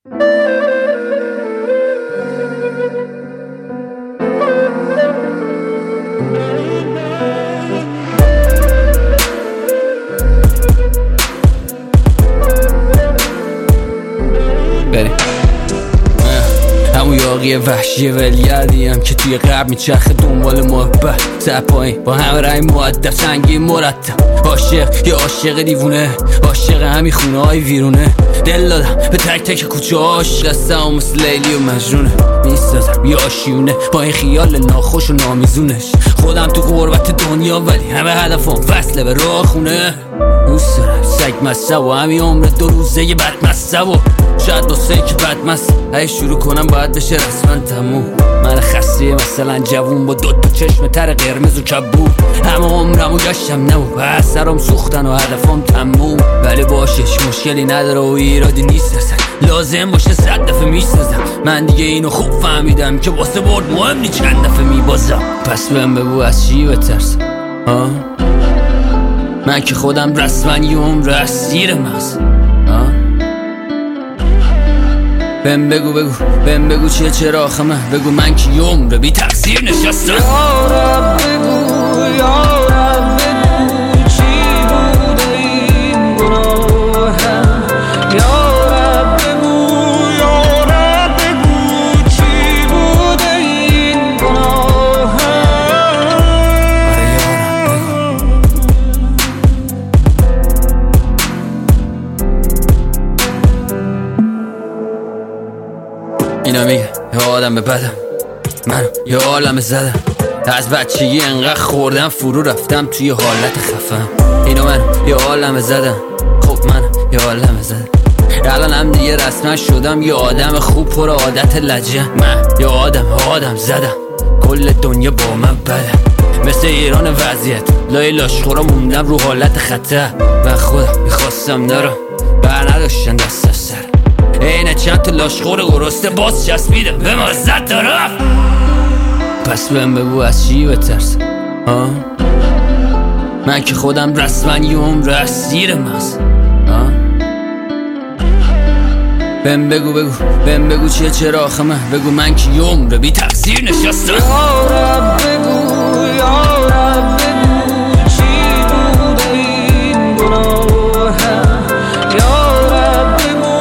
همون یاقی وحشی ولگردیم که توی قبل میچرخه دنبال محبت سر پایین با همه رای مؤدب سنگین مرتب عاشق یه عاشق دیوونه عاشق همین خونه های ویرونه دل دادم به تک تک کوچه عاشق هستم مثل لیلی و مجنونه میستادم یه آشیونه با این خیال ناخوش و نامیزونش خودم تو غربت دنیا ولی همه هدفم وصله به راه خونه دوست دارم سگ مصب و همین عمر 2 روزه یه بد مصب و شاید واسه که بد مصب هی شروع کنم باید بشه رسما تموم من خسته مثلا جوون با 2 چشم تر قرمز و کبود همه عمرمو گشتم نبود بس سرم سوختن و هدفم تموم ولی باشش مشکلی نداره و ایرادی نیست اصلا لازم باشه 100 دفعه میسازم من دیگه اینو خوب فهمیدم که واسه برد مهم نی چند دفعه میبازم پس بهم بگو از چی بترسم من که خودم رسما یه عمر اسیر مغز بهم بگو چیه چرا آخه من بگو من که یه عمر بی تقصیر نشستم یارم بگو چی بوده این گناهم یارم بگو چی بوده این گناهم اینا میگه یه آدم بدم منو یه عالم زدم از بچگی انقدر خوردم فرو رفتم توی حالت خفم اینا منو یه عالم زدم خب منو یه عالم زدم الان هم دیگه رسما شدم یه آدم خوب پر عادت لجم من یه آدم زدم کل دنیا با من بده مثل ایران وضعیت لای لاشخورا موندم رو حالت خطر من خودم میخواستم نرم بر نداشتن دست از سر اینه چند تا لاشخور گرسته باز چسبیدم به مزد دارم پس بهم بگو از چی بترسم من که خودم رسما یه عمر اسیر مغز بهم بگو چیه چرا آخه من بگو من که یه عمر بی تقصیر نشستم یارم بگو چی بوده این گناهم یارم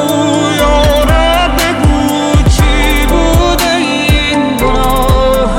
بگو چی بوده این گناهم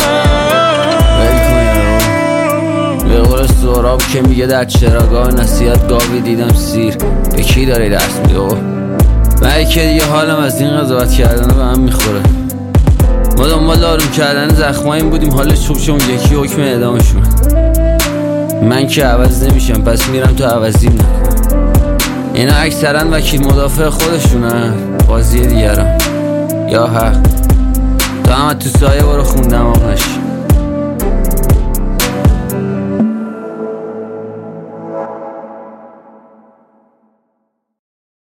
به قول سهراب که میگه در چراگاه نصیحت گاوی دیدم سیر به کی داری درس میده من که دیگه حالم از این قضاوت کردن به هم میخوره ما دنبال آروم کردن زخماییم بودیم حالش خوب شون یکی حکم اعدامشون من که عوض نمیشم پس میرم تو عوضیم نکن اینا اکثرا وکیل مدافع خودشونن بازی دیگران یا حق تو هم تو سایه برو خوندم آقنش